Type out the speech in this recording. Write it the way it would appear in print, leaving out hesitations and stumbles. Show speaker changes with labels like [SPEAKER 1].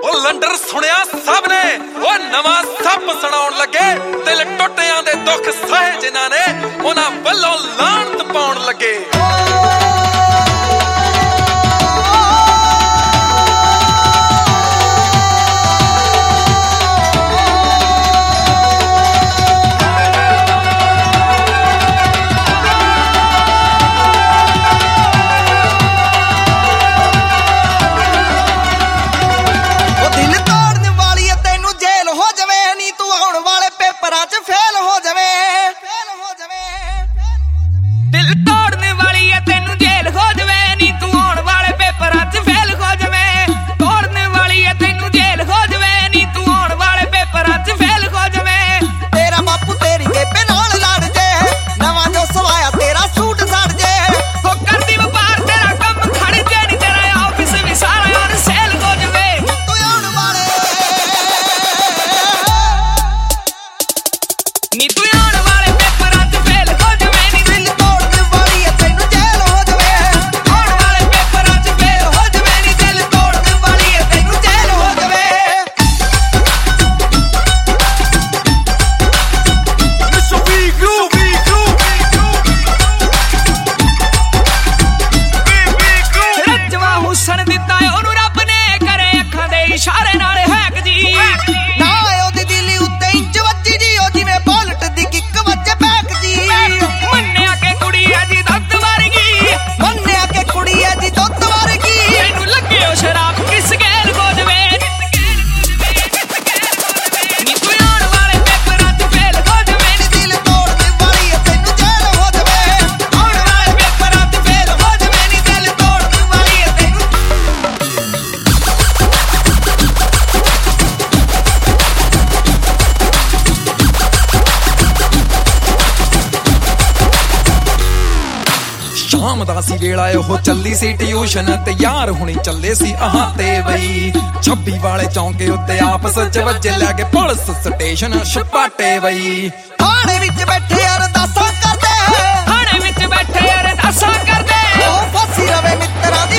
[SPEAKER 1] ਉਹ ਲੰਡਰ ਸੁਣਿਆ ਸਭ ਨੇ ਉਹ ਨਵਾਂ ਸੱਪ ਸੁਣਾਉਣ ਲੱਗੇ ਦਿਲ ਟੁੱਟਿਆਂ ਦੇ ਦੁੱਖ ਸਹੇ ਜਿਨ੍ਹਾਂ ਨੇ ਉਹਨਾਂ ਵੱਲੋਂ ਲਾਹਨਤ ਪਾਉਣ ਲੱਗੇ। ਸ਼ਾਮ ਦਾ ਸੀ ਵੇਲਾ ਉਹ ਚੱਲੀ ਸੀ ਟਿਊਸ਼ਨ ਤੇ ਯਾਰ ਹੁਣੀ ਚੱਲੇ ਸੀ ਆਹਾਂ ਤੇ ਬਈ 26 ਵਾਲੇ ਚੌਂਕੇ ਉੱਤੇ ਆਪਸ ਚ ਵੱਜੇ ਲੈ ਕੇ ਪੁਲਿਸ ਸਟੇਸ਼ਨ ਛਪਾਟੇ ਬਈ।
[SPEAKER 2] ਥਾਣੇ ਵਿੱਚ ਬੈਠੇ ਅਰਦਾਸਾਂ ਕਰਦੇ,
[SPEAKER 3] ਥਾਣੇ ਵਿੱਚ ਬੈਠੇ ਅਰਦਾਸਾਂ ਕਰਦੇ,
[SPEAKER 2] ਉਹ ਫਾਸੀ ਰਵੇ ਮਿੱਤਰਾਂ ਦੀ